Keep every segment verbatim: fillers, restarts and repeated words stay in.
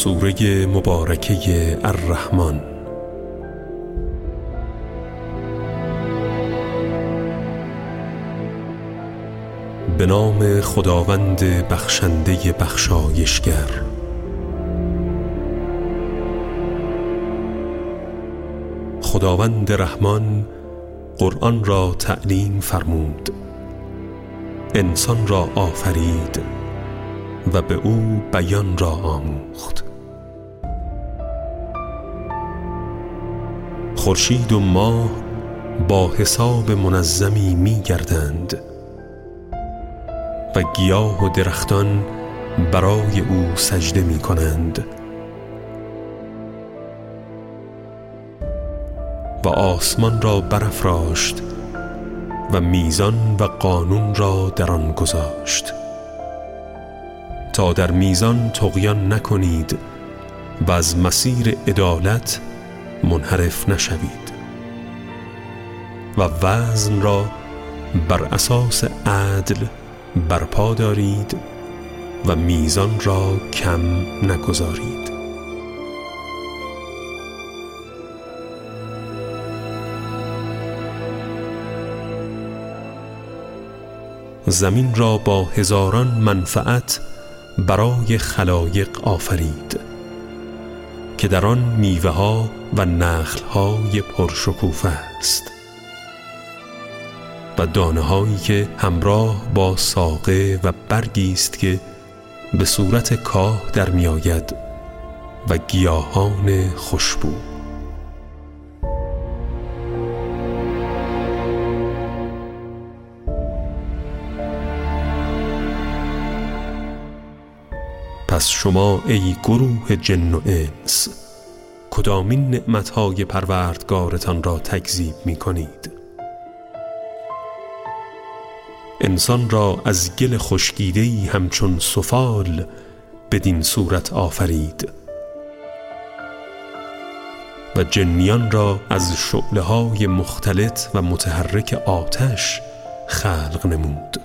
سوره مبارکه الرحمن. به نام خداوند بخشنده بخشایشگر. خداوند رحمان قرآن را تعلیم فرمود، انسان را آفرید و به او بیان را آموخت. خورشید و ماه با حساب منظمی می گردند و گیاه و درختان برای او سجده می کنند و آسمان را برافراشت و میزان و قانون را در آن گذاشت تا در میزان طغیان نکنید و از مسیر عدالت منحرف نشوید و وزن را بر اساس عدل برپا دارید و میزان را کم نگذارید. زمین را با هزاران منفعت برای خلایق آفرید که در آن میوه ها و نخل های پرشکوفه است و دانه هایی که همراه با ساقه و برگی است که به صورت کاه در می آید و گیاهان خوشبو. پس شما ای گروه جن و انس کدامین نعمتهای پروردگارتان را تکذیب می کنید؟ انسان را از گل خشکیده‌ای همچون سفال بدین صورت آفرید و جنیان را از شعله‌های مختلط و متحرک آتش خلق نمود.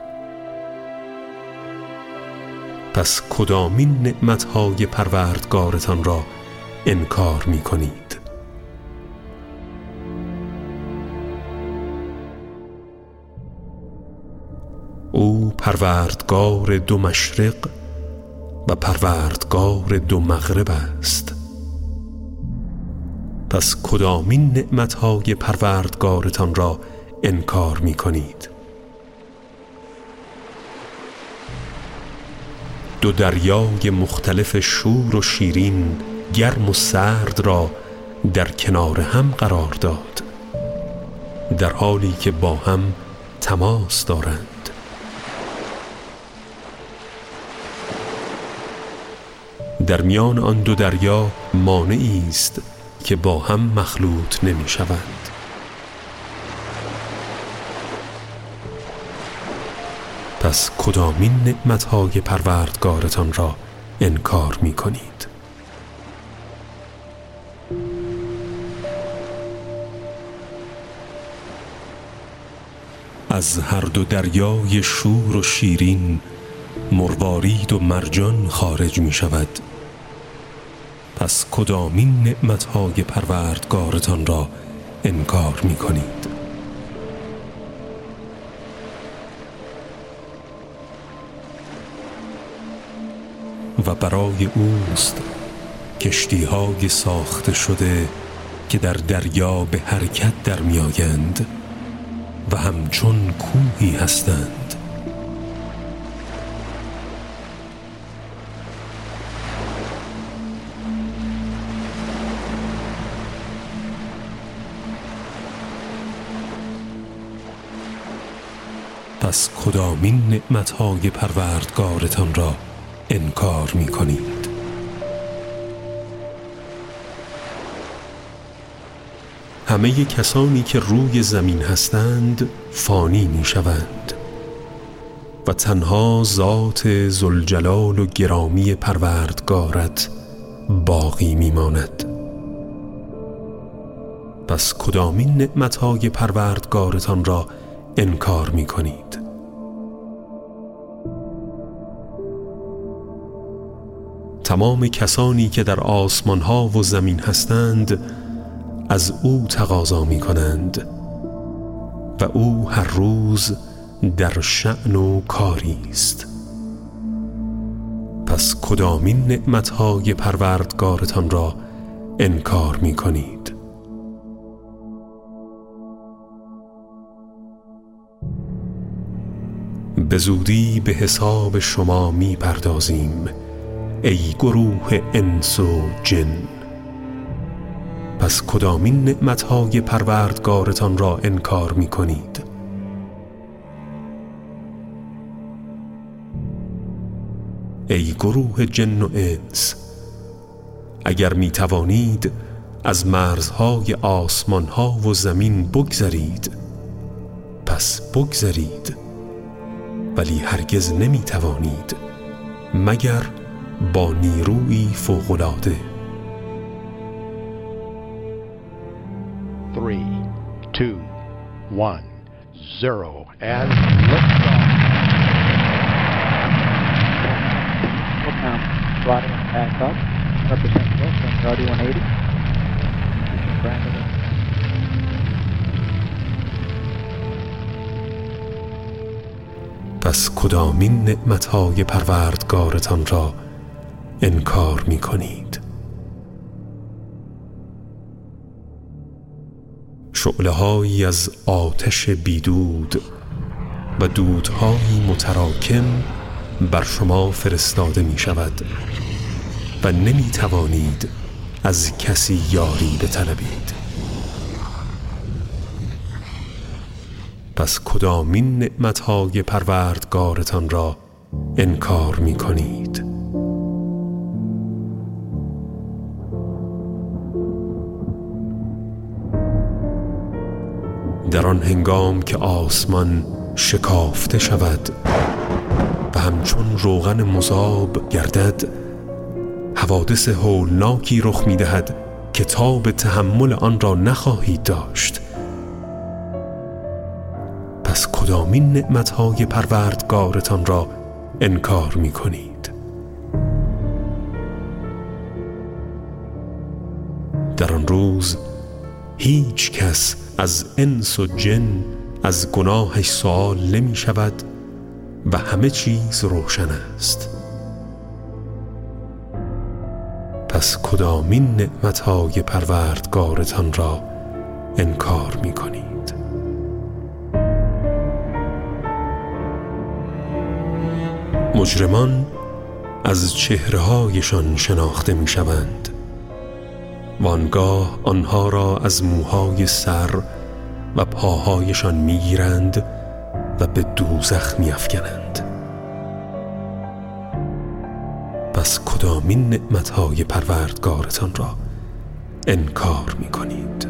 پس کدامین نعمتهای پروردگارتان را انکار می کنید؟ او پروردگار دو مشرق و پروردگار دو مغرب است. پس کدامین نعمتهای پروردگارتان را انکار می کنید؟ دو دریای مختلف شور و شیرین، گرم و سرد را در کنار هم قرار داد در حالی که با هم تماس دارند. در میان آن دو دریا مانعی است که با هم مخلوط نمی شوند. پس کدامین نعمتهای پروردگارتان را انکار می کنید؟ از هر دو دریای شور و شیرین مروارید و مرجان خارج می شود. پس کدامین نعمتهای پروردگارتان را انکار می کنید؟ و برای اوست کشتی‌های ساخته شده که در دریا به حرکت در می آیند و همچون کوهی هستند. پس کدامین نعمتهای پروردگارتان را انکار می کنید؟ همه کسانی که روی زمین هستند فانی می شوند و تنها ذات ذوالجلال و گرامی پروردگارت باقی می ماند. پس کدامین نعمتهای پروردگارتان را انکار می کنید؟ تمام کسانی که در آسمان ها و زمین هستند از او تقاضا می کنند و او هر روز در شأن و کاری است. پس کدامین نعمتهای پروردگارتان را انکار می کنید؟ به زودی به حساب شما می پردازیم ای گروه انس و جن. پس کدامین نعمتهای پروردگارتان را انکار می کنید؟ ای گروه جن و انس، اگر می توانید از مرزهای آسمانها و زمین بگذرید پس بگذرید، ولی هرگز نمی توانید مگر با نیروی فوق‌العاده. three, two, one, zero and lift off. Sliding and back up. Represent Wilson, Rowdy one eighty. Brandon. پس کدامین نعمتهای پروردگارتان را انکار می کنید؟ شعله‌هایی از آتش بیدود و دودهایی متراکم بر شما فرستاده می شود و نمی توانید از کسی یاری بطلبید. پس کدامین نعمتهای پروردگارتان را انکار می کنید؟ در آن هنگام که آسمان شکافته شود و همچون روغن مذاب گردد، حوادث هولناکی رخ می دهد که تاب تحمل آن را نخواهید داشت. پس کدامین نعمتهای پروردگارتان را انکار می کنید؟ در آن روز هیچ کس از انس و جن از گناهش سؤال نمی شود و همه چیز روشن است. پس کدامین نعمتهای پروردگارتان را انکار می کنید؟ مجرمان از چهره‌هایشان شناخته می شوند و آنگاه آنها را از موهای سر و پاهایشان می گیرند و به دوزخ می افکنند. پس کدامین نعمتهای پروردگارتان را انکار می کنید؟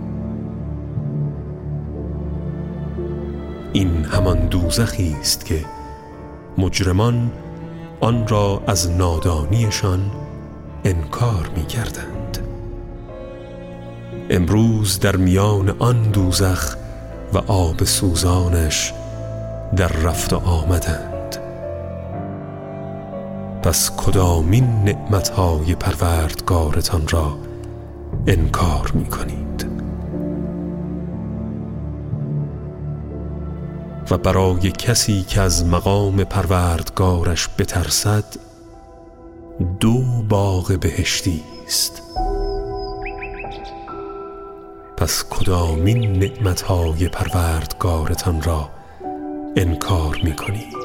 این همان دوزخی است که مجرمان آن را از نادانیشان انکار می کردند. امروز در میان آن دوزخ و آب سوزانش در رفت و آمدند. پس کدامین نعمتهای پروردگارتان را انکار می کنید؟ و برای کسی که از مقام پروردگارش بترسد دو باغ بهشتی است. پس کدامین نعمتهای پروردگارتان را انکار می کنید؟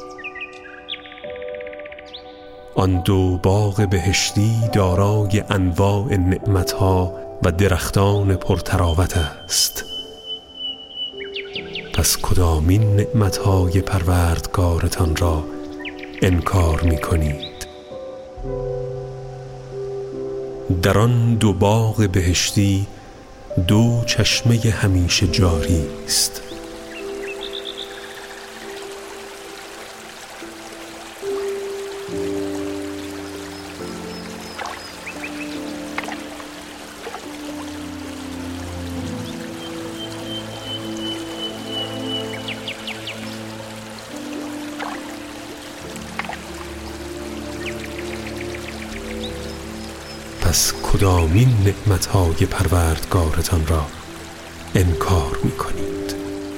آن دو باغ بهشتی دارای انواع نعمتها و درختان پرتراوت است. پس کدامین نعمتهای پروردگارتان را انکار می کنید؟ در آن دو باغ بهشتی دو چشمه همیشه جاری است. پس کدامین نعمتهای پروردگارتان را انکار می کنید؟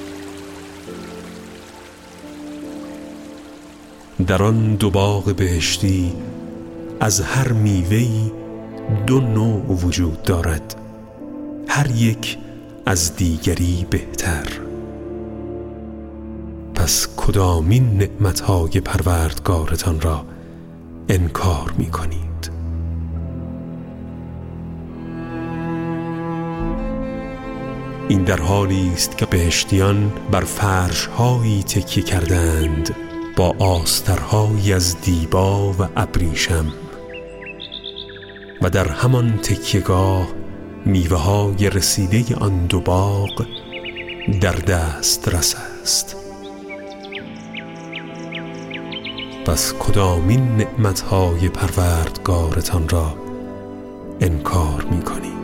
در آن دو باغ بهشتی از هر میوه‌ای دو نوع وجود دارد، هر یک از دیگری بهتر. پس کدامین نعمتهای پروردگارتان را انکار می کنید؟ این در حالی است که بهشتیان بر فرش‌هایی تکیه کردند با آسترهایی از دیبا و ابریشم و در همان تکیه‌گاه میوه‌های رسیده آن دو باغ در دسترس است. پس کدامین نعمتهای پروردگارتان را انکار می کنید؟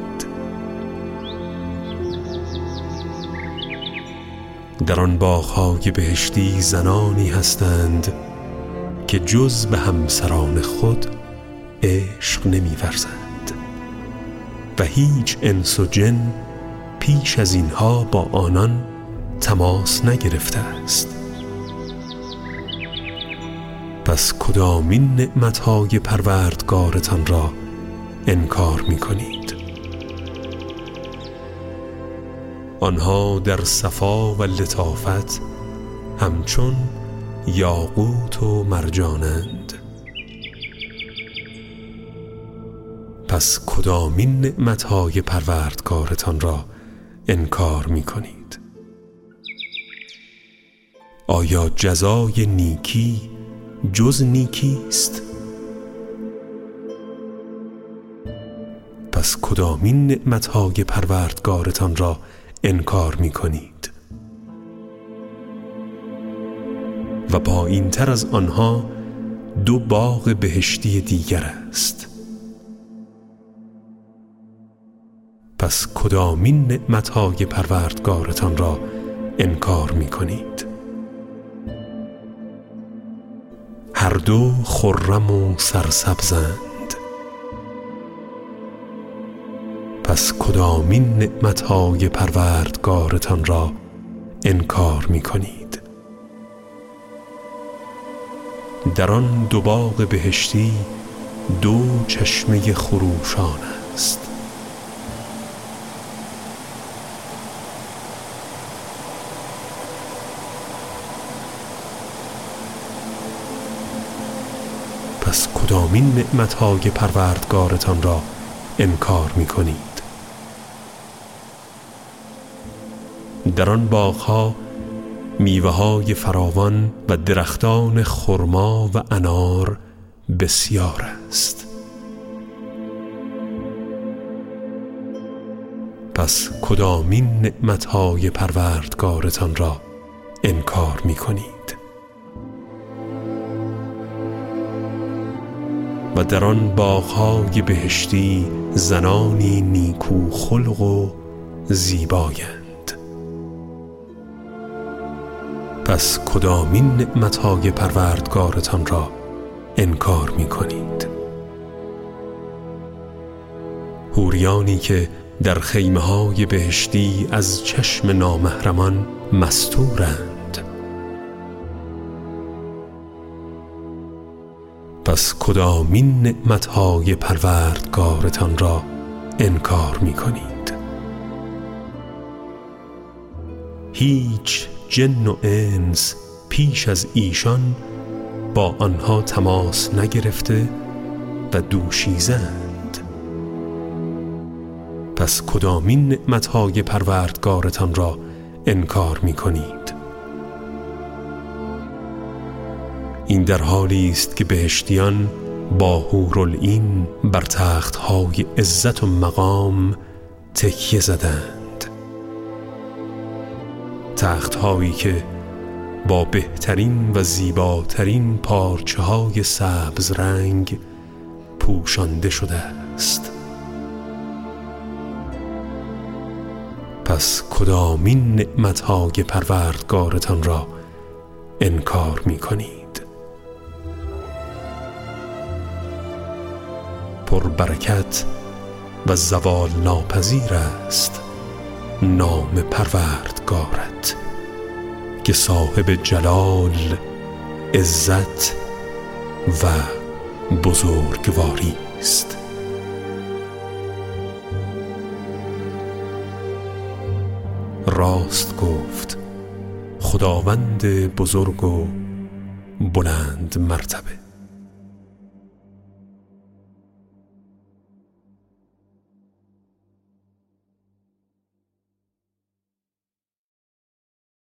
در آن باغ‌های بهشتی زنانی هستند که جز به همسران خود عشق نمی‌ورزند و هیچ انس و جن پیش از اینها با آنان تماس نگرفته است. پس کدامین نعمتهای پروردگارتان را انکار می کنید؟ آنها در صفا و لطافت همچون یاقوت و مرجانند. پس کدامین نعمتهای پروردگارتان را انکار می کنید؟ آیا جزای نیکی جز نیکی است؟ پس کدامین نعمتهای پروردگارتان را انکار می کنید؟ و با این تر از آنها دو باغ بهشتی دیگر است. پس کدامین نعمتهای پروردگارتان را انکار می کنید؟ هر دو خرم و سرسبزند. پس کدامین نعمتهای پروردگارتان را انکار می کنید؟ در آن دو باغ بهشتی دو چشمه خروشان است. پس کدامین نعمتهای پروردگارتان را انکار می کنید؟ در آن باغ‌ها میوه‌های فراوان و درختان خرما و انار بسیار است. پس کدامین نعمتهای پروردگارتان را انکار می کنید؟ و در آن باغ‌های بهشتی زنانی نیکو خلق و زیبایند. پس کدامین نعمتهای پروردگارتان را انکار می کنید؟ حوریانی که در خیمه‌های بهشتی از چشم نامحرمان مستورند. پس کدامین نعمتهای پروردگارتان را انکار می کنید؟ هیچ جن و انس پیش از ایشان با آنها تماس نگرفته و دوشیزند. پس کدامین نعمتهای پروردگارتان را انکار می کنید؟ این در حالی است که بهشتیان با حورالعین بر تختهای عزت و مقام تکیه زدند، تختهایی که با بهترین و زیباترین پارچه های سبز رنگ پوشانده شده است. پس کدامین نعمتهای پروردگارتان را انکار می کنید؟ پربرکت و زوال ناپذیر است نام پروردگارت که صاحب جلال، عزت و بزرگواری است. راست گفت خداوند بزرگ و بلند مرتبه.